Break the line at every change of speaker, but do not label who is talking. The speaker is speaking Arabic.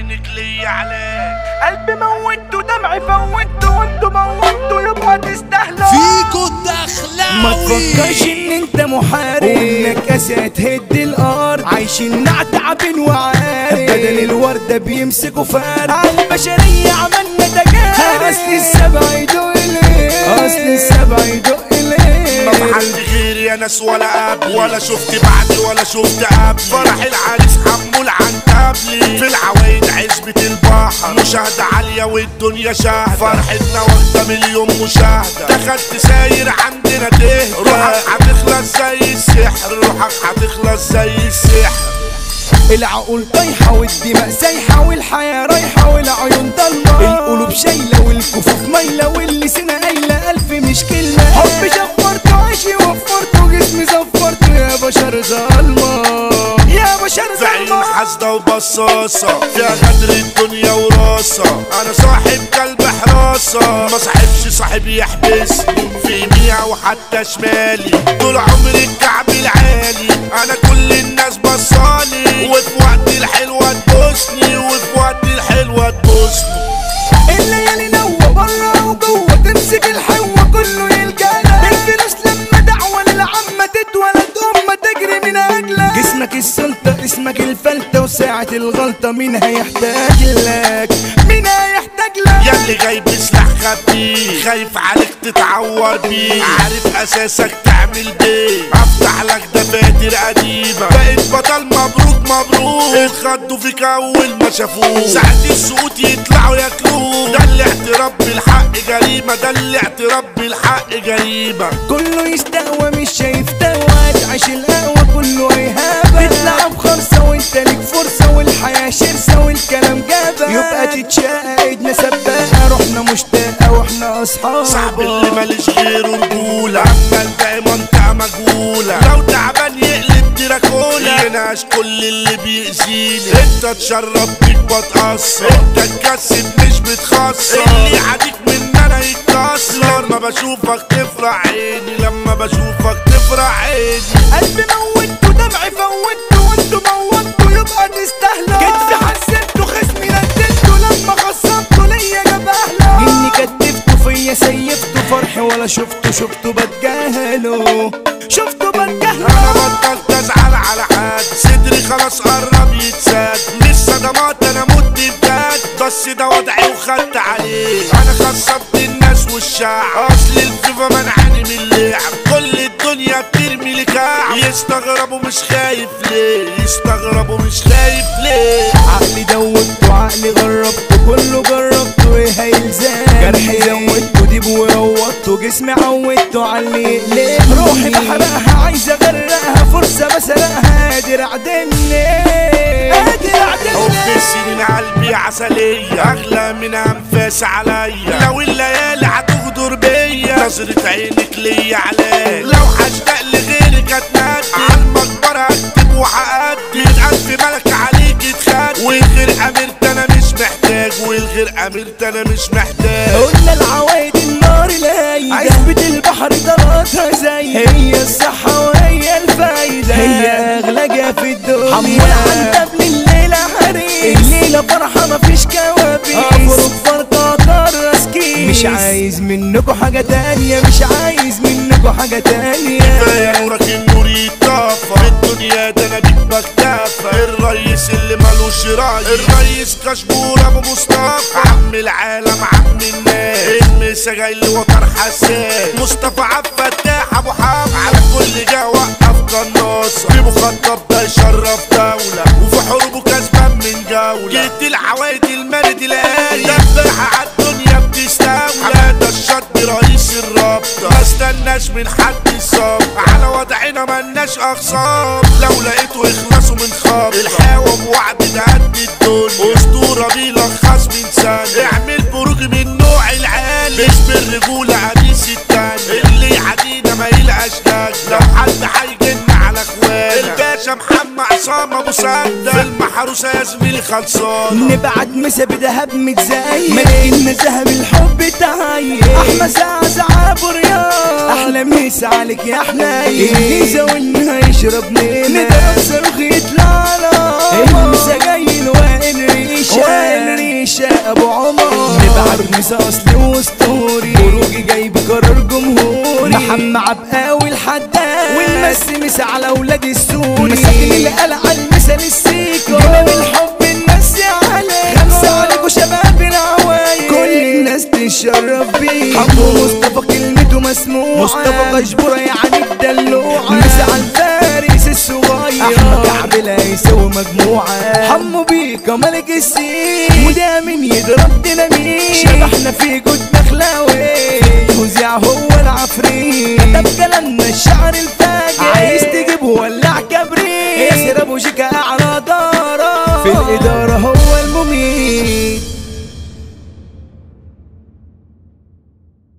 عينك ليا عليك.
قلبي موتوا دمعي فوتوا وانتوا موتوا يبقى تستاهلوا.
فيكو الدخلاوي
ما تفكرش ان انت محارب وانك اسى تهد الارض. عايشين تعبين وعارف بدل الوردة بيمسكوا فارق. عالبشرية عملنا تجارب. اصل السبع يدق ليه، اصل السبع يدق ليه.
ما في حد غيري يا ناس ولا قبل، ولا شفت بعدي ولا شفت قبل. فرح العريس حمول عن قبلي، في العوايد عزبة البحر مشاهدة عالية والدنيا شاهدة. فرحتنا واخدة مليون مشاهدة. دخلت ساير عندنا تهدى، روحك هتخلص زي السحر، روحك هتخلص زي السحر.
العقول طايحة والدماء سايحة والحياة رايحة والعيون ضلمة. القلوب شايلة والكفوف مايلة واللسانة قايلة ألف مش كلمة. حب شفرته عيشي وفرته جسمي زفرته يا بشر ظلمة، يا بشر
في عين
ظلمة.
حاسدة وبصاصة فيها غدر الدنيا وراسة. أنا صاحب كلب حراسة، ما صاحبش صاحب يحبسني في يميني وحتى شمالي. طول عمري الكعب العالي، أنا كل الناس بصاني، وفي وقت الحلوة تبوسني، وفي وقت الحلوة تبوسني.
الليالي نوة برا وجوه تمسك الحوة كله يلقانا. الفلوس لما دعوة للعمة تتولد أمة تجري من أجلك. جسمك السلطة اسمك الفلتة، وساعة الغلطة مين هيحتاج لك، مين هيحتاج لك.
ياللي جايب سلاح خبيه، خايف عليك تتعور بيه، عارف اساسك تعمل بيه. افتح لك دفاتر قديمة، بقيت بطل مبروك مبروك. اتخضوا فيك اول ما شافوك، ساعة السقوط يطلعوا ياكلوك. ده اللي اعتراف بالحق جريمة، ده اللي اعتراف بالحق جريمة.
كله يستقوى مش شايف تقوى، تعيش القهوة كله هيهابة. تطلع بخرصة وانت ليك فرصة، والحياة شرسة والكلام جابة. يبقى تتشاقى ايدنا سباقة، روحنا مشتاقة واحنا اصحاب.
صاحب اللي ماليش غيره رجولة، اما الباقي منطقة مجهولة. لو تعبان يقلب دراكولا، يناقش كل اللي بيأذيني. انت تشرب بيك بتقصر، انت تكسب مش بتخسر. اللي يعاديك من انا يتكسر. لما بشوفك تفرح عيني، لما بشوفك تفرح عيني.
قلبي موتوا دمعي فوتوا وانتوا موتوا يبقى تستاهلوا. كتفي حسبته خصمي ندلته، لما خصمته ليا جاب اهله. اني كتفته فيا سيفته، فرحي ولا شفته بتجاهله، شفته بتجاهله.
انا بطلت ازعل على حد، صدري خلاص قرب يتسد. مش صدمات انا مت بجد، بس ده وضعي وخدت عليه. انا خصبت الناس والشعب، اصل الفيفا منعني من اللعب. كل الدنيا بترمي لي كعب، يستغربوا مش خايف ليه، يستغربوا مش خايف ليه.
عقلي دوبته عقلي غربته، كله جربته ايه هيلزم. جرحي زودته ديب وروضته، جسمي عودته علي يقلب. روحي بحرقها عايزة اغرقها، فرصة بسرقها قادر اعدمني، قادر اعدمني.
حب السنين قلبي عسلية، اغلى من انفاس عليا. لو الليالي هتغدر بيا، نظرة عينك ليا عليا. لو هشتاق لغيرك اتندي، عالمقبرة هكتب وهأدي. ألف ملك عليك اتخد، والغير اميرت انا مش محتاج، والغير اميرت انا مش محتاج.
قلنا العوايد النار لايدة، عزبة البحر ضراتها زي هي الصحة وهي الفايدة. هي اغلى جا في الدنيا، حمول عن قبل الليلة حريق. الليلة فرحة مفيش كوابيس، افرق فرقة كرس كيس. مش عايز منكوا حاجة تانية، مش عايز منكوا حاجة تانية.
كفاية نورك النور يطفى، في الدنيا ده انا بيك بكتفى. الرئيس اللي مالوش رأي، الرئيس كشبور ابو مصطفى. عم العالم عم الناس، المسا جاي لوتر حساس. مصطفى عبد الفتاح ابو حاب، على كل جا وقف قناصة. في مخطط ده يشرف دولة، وفي حروبه كسبان من جولة. جيت العوايد المرد الآية، دبرها عالدنيا بتستولى. حمادة الشط رئيس الرابطة، ما استناش من حد يصاب. على وضعنا ملناش اخصام، لو لقيته يخلصوا من خاب. الحاوة بوعد ده قد الدنيا، اسطورة بيلخص من ثانية. اعمل بروج من نوع العالي، مش بالرجولة قميص التاني. اللي يعدينا ما يلقاش نجلة، لو حد هيجن على اخوانا. الباشا محمد عصام ابو سعد، في المحروسة يا زميلي خلصانة.
نبعت مسا بدهب متزايد، ملكنا ذهب الحب تعايد. احمى ساعة بريان، احلى مسا عليك يا حنين. الميزة والنها يشرب منها، نضرب صاروخ يطلع له. المسا جاي الوائل ريشة. عشاق ابو عمر نبعت مسا اصلي واسطوري خروجي جاي بقرار جمهوري محمد عبقاوي الحداد والمس على ولاد السوري مساكن القلعه المثل السيكو جناب الحب الناس يا علي خمسه عليكوا شباب العوايد كل الناس تشرف بيه حمو مصطفى كلمته مسموعه مصطفى غشبوره يعني الدلوعه مسا على الفارس الصغير احمد كعب هيساوي مجموعه حمو بيكا ملك السين وده مين يضرب ديناميت شبحنا في جود بخلاوي وزيع هو العفريت كتب كلامنا الشعر الفاجر عايز تجيبه ولع كبريت ياسر ابو شيكا اعلى دارة في الاداره